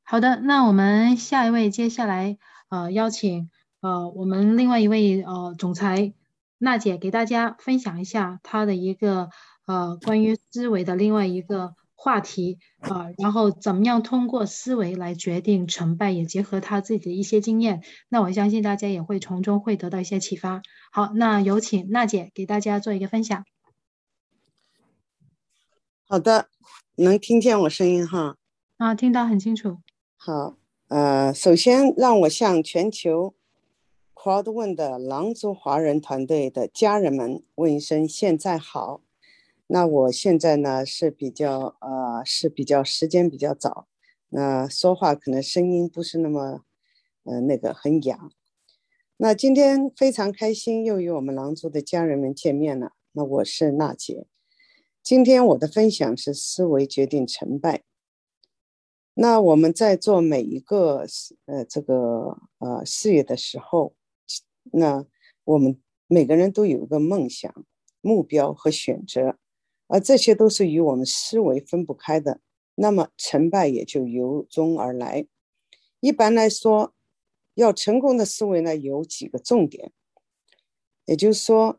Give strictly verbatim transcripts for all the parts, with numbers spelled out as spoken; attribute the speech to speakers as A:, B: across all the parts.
A: 好的，那我们下一位，接下来呃邀请呃我们另外一位呃总裁娜姐给大家分享一下她的一个呃关于思维的另外一个话题啊、呃然后怎么样通过思维来决定成败，也结合她自己的一些经验，那我相信大家也会从中会得到一些启发。好，那有请娜姐给大家做一个分享。
B: 好的，能听见我声音哈。
A: 啊，听到很清楚。
B: 好，呃，首先让我向全球 Crowdwin 的狼族华人团队的家人们问一声现在好。那我现在呢是比较呃是比较时间比较早，那说话可能声音不是那么呃那个很哑。那今天非常开心又与我们狼族的家人们见面了。那我是娜姐，今天我的分享是思维决定成败。那我们在做每一个呃这个呃事业的时候，那我们每个人都有一个梦想、目标和选择，而这些都是与我们思维分不开的，那么成败也就由衷而来。一般来说，要成功的思维呢有几个重点，也就是说，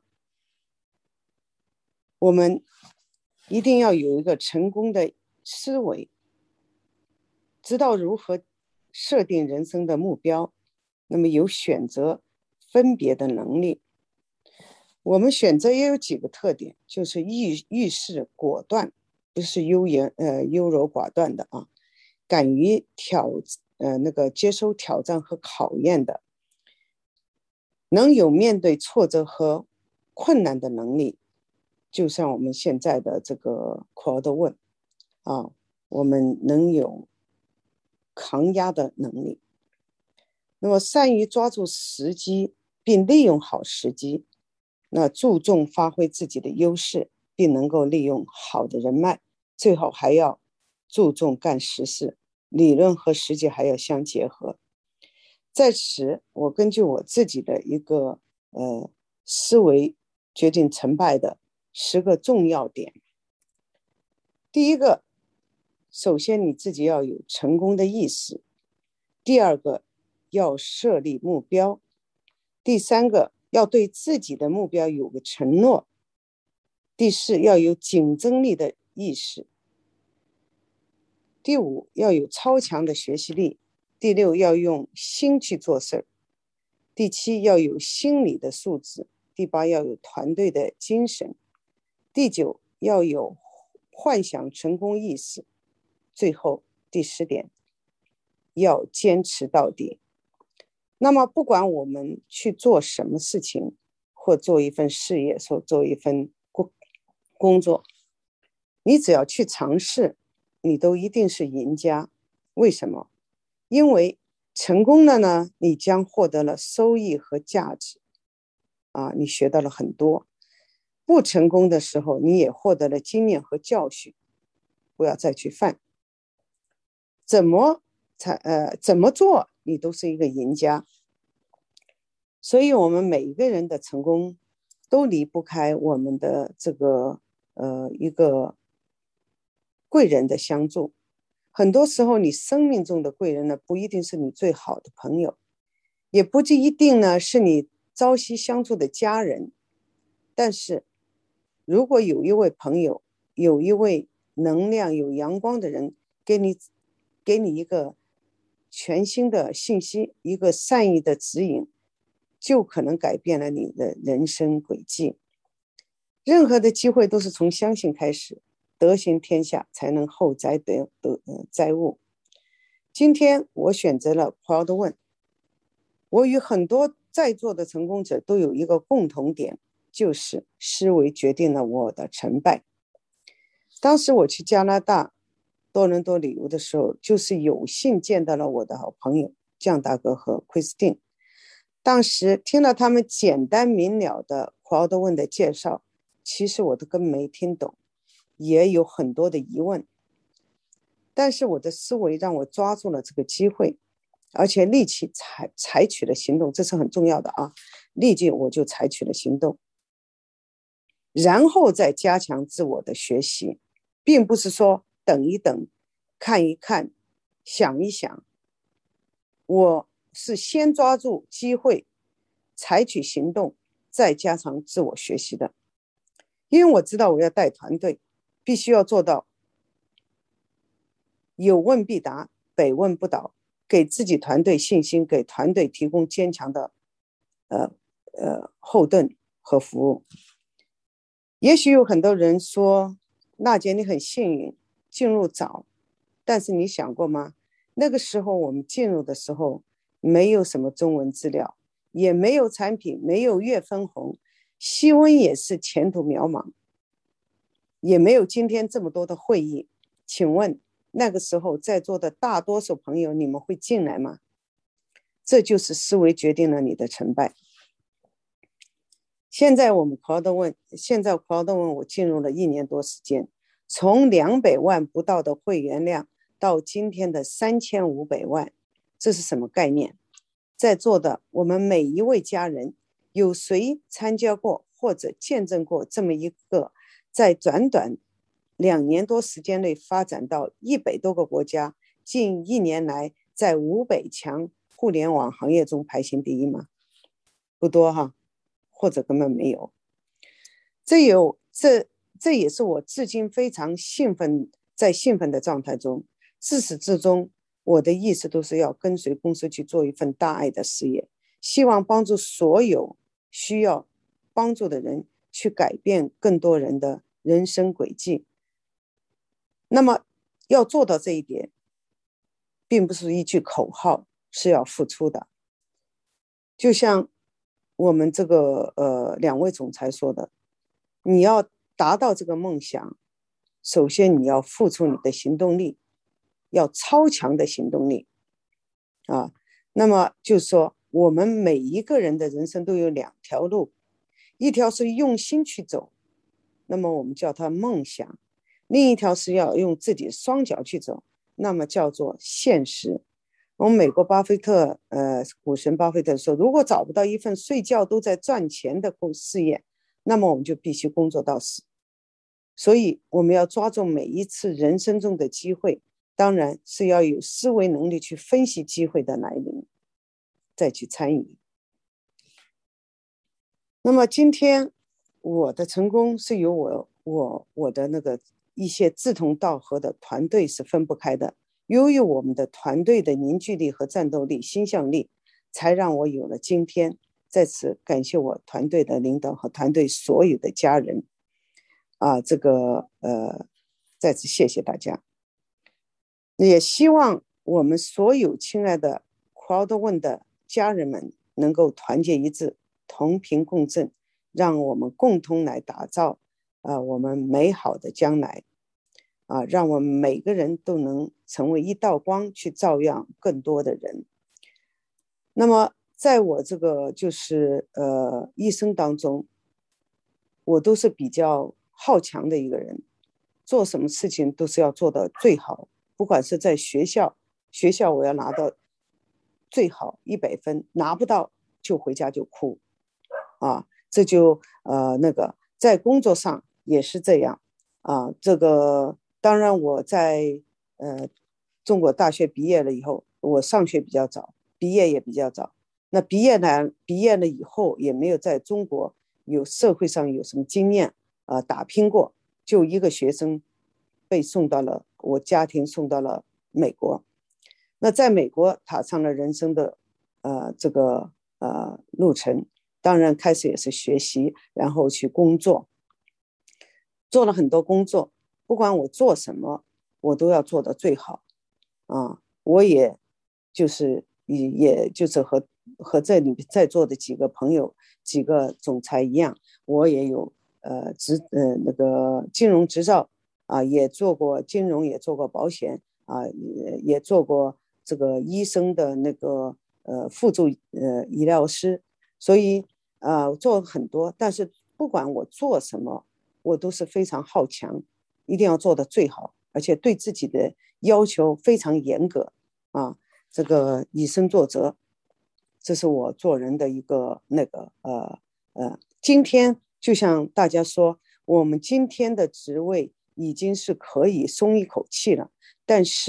B: 我们一定要有一个成功的思维，知道如何设定人生的目标，那么有选择分别的能力。我们选择也有几个特点，就是遇遇事果断，不是优言呃优柔寡断的啊，敢于挑呃那个接受挑战和考验的，能有面对挫折和困难的能力。就像我们现在的这个 Crowdwin 啊，我们能有抗压的能力。那么善于抓住时机并利用好时机，那注重发挥自己的优势，并能够利用好的人脉，最后还要注重干实事，理论和实际还要相结合。在此，我根据我自己的一个呃思维决定成败的十个重要点。第一个，首先你自己要有成功的意识；第二个，要设立目标；第三个，要对自己的目标有个承诺；第四，要有竞争力的意识；第五，要有超强的学习力；第六，要用心去做事儿；第七，要有心理的素质；第八，要有团队的精神；第九，要有幻想成功意识；最后第十点，要坚持到底。那么不管我们去做什么事情，或做一份事业，或做一份工作，你只要去尝试，你都一定是赢家。为什么？因为成功了呢，你将获得了收益和价值啊，你学到了很多。不成功的时候，你也获得了经验和教训，不要再去犯。怎么才呃怎么做，你都是一个赢家。所以我们每一个人的成功都离不开我们的这个呃一个贵人的相助。很多时候你生命中的贵人呢，不一定是你最好的朋友，也不一定呢是你朝夕相处的家人，但是如果有一位朋友，有一位能量有阳光的人给你给你一个全新的信息，一个善意的指引，就可能改变了你的人生轨迹。任何的机会都是从相信开始，德行天下才能厚载得得载物。今天我选择了 Crowdwin， 我与很多在座的成功者都有一个共同点，就是思维决定了我的成败。当时我去加拿大多伦多旅游的时候，就是有幸见到了我的好朋友酱大哥和 Christine。 当时听了他们简单明了的 Crowdwin 的介绍，其实我都根本没听懂，也有很多的疑问，但是我的思维让我抓住了这个机会，而且立即采采取了行动，这是很重要的啊！立即我就采取了行动，然后再加强自我的学习，并不是说等一等、看一看想一想，我是先抓住机会，采取行动，再加强自我学习的。因为我知道我要带团队，必须要做到有问必答，北问不倒，给自己团队信心，给团队提供坚强的呃呃后盾和服务。也许有很多人说，娜姐你很幸运进入早，但是你想过吗？那个时候我们进入的时候，没有什么中文资料，也没有产品，没有月分红，希温也是前途渺茫，也没有今天这么多的会议。请问那个时候在座的大多数朋友，你们会进来吗？这就是思维决定了你的成败。现在我们 Crowdone， 现在 Crowdone 我进入了一年多时间，从两百万不到的会员量到今天的三千五百万，这是什么概念？在座的我们每一位家人，有谁参加过或者见证过这么一个在短短两年多时间内发展到一百多个国家，近一年来在五百强互联网行业中排行第一吗？不多哈，或者根本没有。这有这这也是我至今非常兴奋，在兴奋的状态中，自始至终我的意思都是要跟随公司去做一份大爱的事业，希望帮助所有需要帮助的人去改变更多人的人生轨迹。那么要做到这一点，并不是一句口号，是要付出的。就像我们这个呃两位总裁说的，你要达到这个梦想，首先你要付出你的行动力，要超强的行动力啊。那么就是说，我们每一个人的人生都有两条路，一条是用心去走，那么我们叫它梦想；另一条是要用自己双脚去走，那么叫做现实。我们美国巴菲特，呃，股神巴菲特说，如果找不到一份睡觉都在赚钱的事业，那么我们就必须工作到死。所以我们要抓住每一次人生中的机会，当然是要有思维能力去分析机会的来临，再去参与。那么今天我的成功是由我我我的那个一些志同道合的团队是分不开的。由于我们的团队的凝聚力和战斗力、心向力，才让我有了今天。在此感谢我团队的领导和团队所有的家人，啊，这个呃，再次谢谢大家。也希望我们所有亲爱的 Crowdone 的家人们能够团结一致，同频共振，让我们共同来打造啊、呃、我们美好的将来。啊，让我们每个人都能成为一道光，去照亮更多的人。那么在我这个就是呃一生当中，我都是比较好强的一个人，做什么事情都是要做到最好，不管是在学校，学校我要拿到最好一百分，拿不到就回家就哭啊，这就呃那个在工作上也是这样啊，这个。当然我在呃中国大学毕业了以后，我上学比较早，毕业也比较早。那毕业呢，毕业了以后也没有在中国有社会上有什么经验啊、呃，打拼过，就一个学生被送到了我家庭送到了美国。那在美国踏上了人生的呃这个呃路程，当然开始也是学习，然后去工作，做了很多工作。不管我做什么，我都要做到最好啊！我也就是也也就是和和这里在座的几个朋友、几个总裁一样，我也有呃执呃那个金融执照啊，也做过金融，也做过保险啊，也也做过这个医生的那个呃辅助呃医疗师，所以啊、呃、做很多，但是不管我做什么，我都是非常好强。一定要做的最好，而且对自己的要求非常严格啊！这个以身作则，这是我做人的一个那个呃呃。今天就像大家说，我们今天的职位已经是可以松一口气了，但是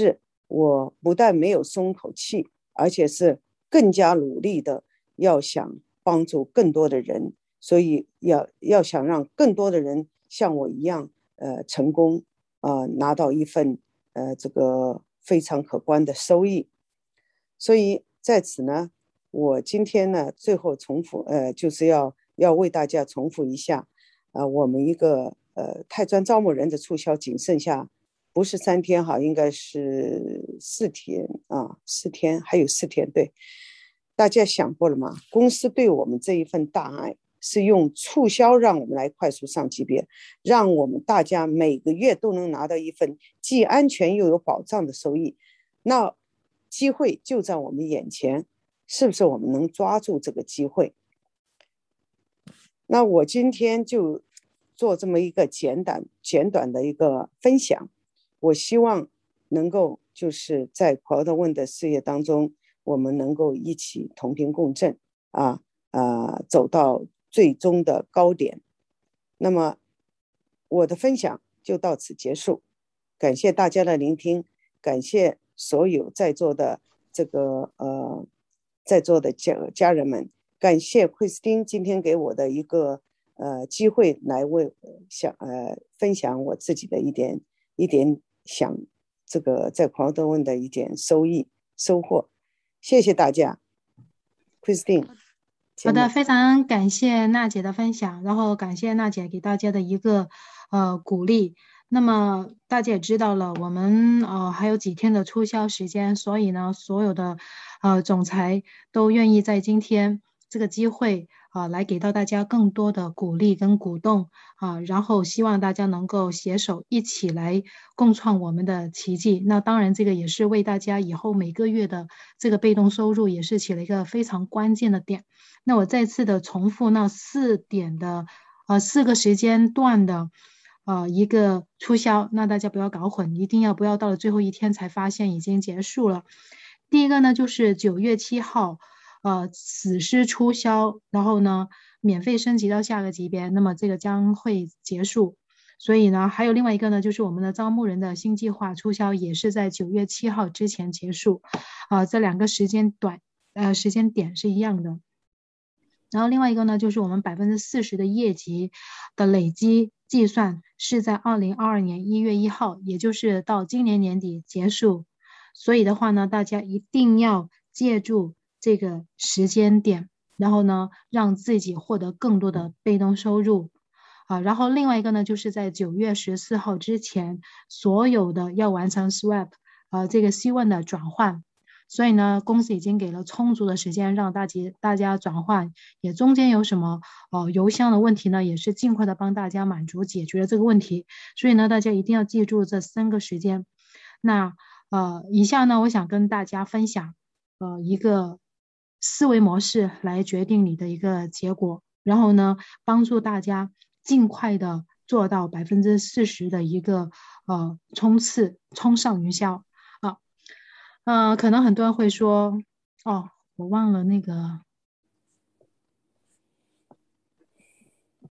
B: 我不但没有松口气，而且是更加努力的要想帮助更多的人，所以要要想让更多的人像我一样呃成功呃拿到一份呃这个非常可观的收益。所以在此呢，我今天呢最后重复呃就是要要为大家重复一下啊、呃，我们一个呃泰专招募人的促销仅剩下不是三天哈，应该是四天啊，四天还有四天。对，大家想过了吗？公司对我们这一份大爱是用促销让我们来快速上级别，让我们大家每个月都能拿到一份既安全又有保障的收益。那机会就在我们眼前，是不是我们能抓住这个机会？那我今天就做这么一个简短简短的一个分享，我希望能够就是在 Crowd 的事业当中，我们能够一起同频共振啊啊，走到最终的高点。那么我的分享就到此结束，感谢大家的聆听，感谢所有在座的这个呃在座的家家人们，感谢奎斯汀今天给我的一个呃机会来为想呃分享我自己的一点一点想这个在狂德问的一点收益收获，谢谢大家。奎斯汀，
A: 好的，非常感谢娜姐的分享，然后感谢娜姐给大家的一个呃鼓励。那么大家也知道了，我们呃还有几天的促销时间，所以呢，所有的呃总裁都愿意在今天这个机会啊、呃、来给到大家更多的鼓励跟鼓动啊、呃，然后希望大家能够携手一起来共创我们的奇迹。那当然，这个也是为大家以后每个月的这个被动收入也是起了一个非常关键的点。那我再次的重复那四点的呃四个时间段的呃一个促销，那大家不要搞混，一定要不要到了最后一天才发现已经结束了。第一个呢就是九月七号呃死尸促销，然后呢免费升级到下个级别，那么这个将会结束。所以呢还有另外一个呢就是我们的招募人的新计划促销也是在九月七号之前结束啊、呃，这两个时间短呃时间点是一样的。然后另外一个呢，就是我们百分之四十的业绩的累积计算是在二零二二年一月一号，也就是到今年年底结束。所以的话呢，大家一定要借助这个时间点，然后呢，让自己获得更多的被动收入啊。然后另外一个呢，就是在九月十四号之前，所有的要完成 swap 呃这个 C 一 的转换。所以呢，公司已经给了充足的时间让大家大家转换，也中间有什么呃邮箱的问题呢，也是尽快的帮大家满足解决这个问题。所以呢，大家一定要记住这三个时间。那呃，以下呢，我想跟大家分享呃一个思维模式来决定你的一个结果，然后呢，帮助大家尽快的做到百分之四十的一个呃冲刺，冲上云霄。呃，可能很多人会说，哦，我忘了那个